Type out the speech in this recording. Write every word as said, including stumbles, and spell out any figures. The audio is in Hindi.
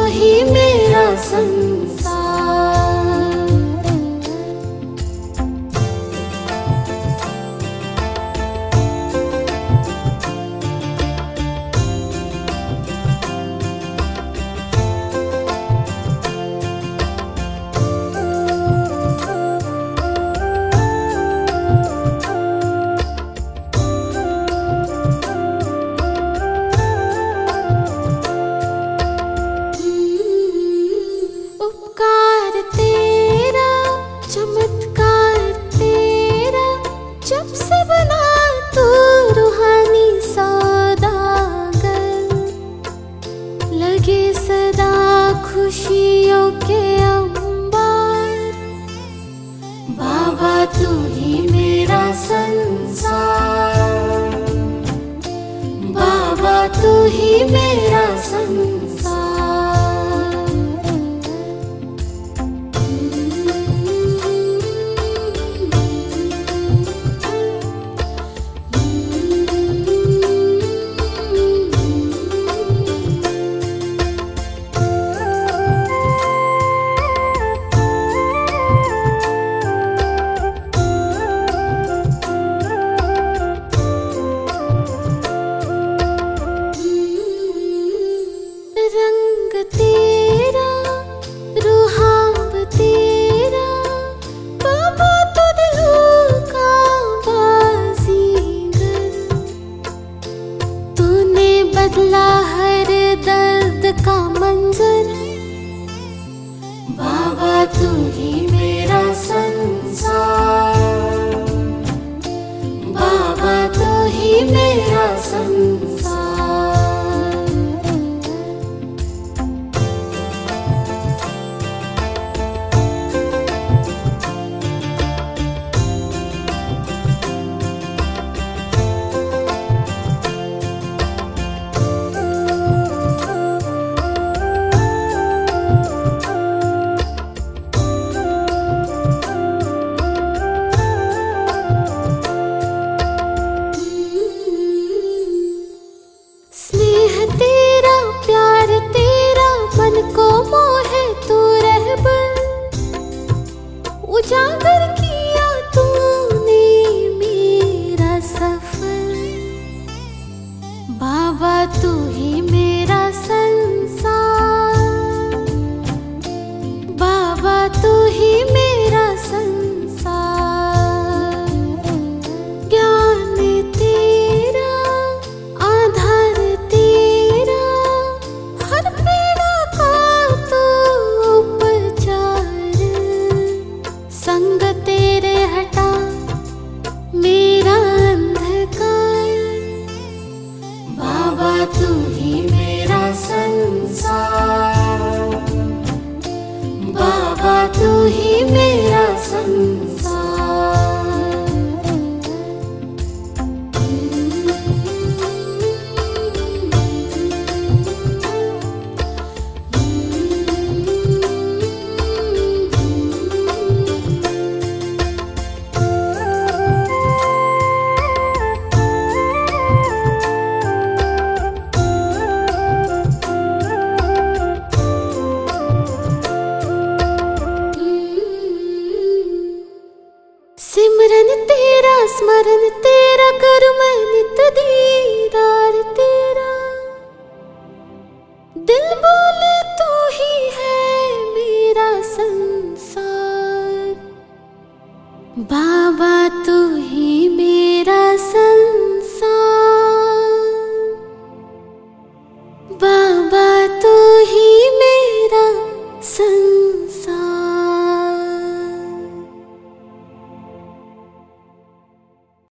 ही मेरा संसार। उपकार तेरा, चमत्कार तेरा, जब से बना तू रूहानी सौदागर, लगे सदा खुशियों के अंबार। बाबा तू ही मेरा संसार, बाबा तू ही मेरा संसार। रंग तेरा, रूहाब तेरा, बाबा तो दिलों का बाजीगर। तूने बदला हर दर्द का मंजर। बाबा तू ही मेरा संसार, बाबा तू ही मेरा संसार। स्नेह तेरा, प्यार तेरा, मन को मोहे तू रहबर। उजागर किया तूने मेरा सफर। बाबा तू ही मेरा संसार, बाबा तू ही मेरा संसार। ज्ञान तेरा, आधार तेरा, हर पीड़ा का तू उपचार। संग तेरे हटा मेरा अंधकार। बाबा तू ही मेरा संसार, बाबा तू ही मेरा संसार। सिमरन तेरा, स्मरण तेरा, कर मैं नित दीदार तेरा। दिल बोले तू ही है मेरा संसार। बाबा